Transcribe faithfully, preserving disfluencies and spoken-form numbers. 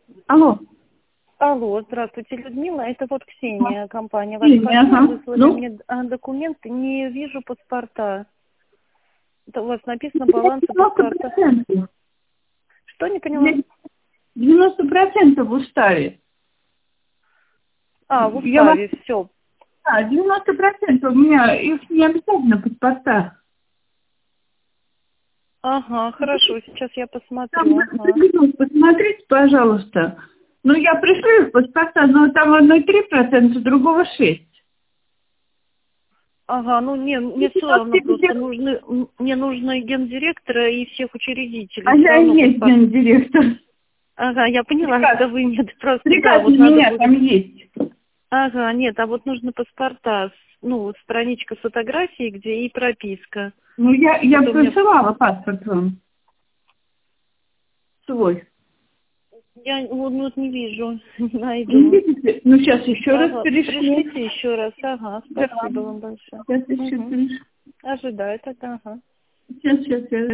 Алло. Алло, здравствуйте, Людмила. Это вот Ксения, компания. Ваша Ксения, партнер ага. выслали Ну? мне а, документы. Не вижу паспорта. Это у вас написано баланс паспорта. Что, не поняла? девяносто процентов в уставе. А, в Я вас... уставе, все. Да, девяносто процентов у меня, их не обязательно паспорта. Ага, хорошо, сейчас я Там, посмотрю. Ага. посмотрите, пожалуйста. Ну, я пришлю их паспорта, но там одной три процента, другого шесть. Ага, ну не, мне все равно просто нужны, мне нужно гендиректора и всех учредителей. А Всё я и равно есть паспорт. гендиректор. Ага, я поняла, Приказ, что вы нет, просто да, приказ вот у надо меня будет. там есть. Ага, нет, а вот нужны паспорта, с- ну, страничка с фотографией, где и прописка. Ну, я, я Вот у меня, присылала паспорт вам. Свой. я вот, вот не вижу, не Не найду. видите? Ну, сейчас еще раз Ага, перешлю. пришлите еще раз, ага, Да. спасибо вам большое. Сейчас еще Угу. перешлю. Ожидаю тогда, ага. Сейчас, сейчас, я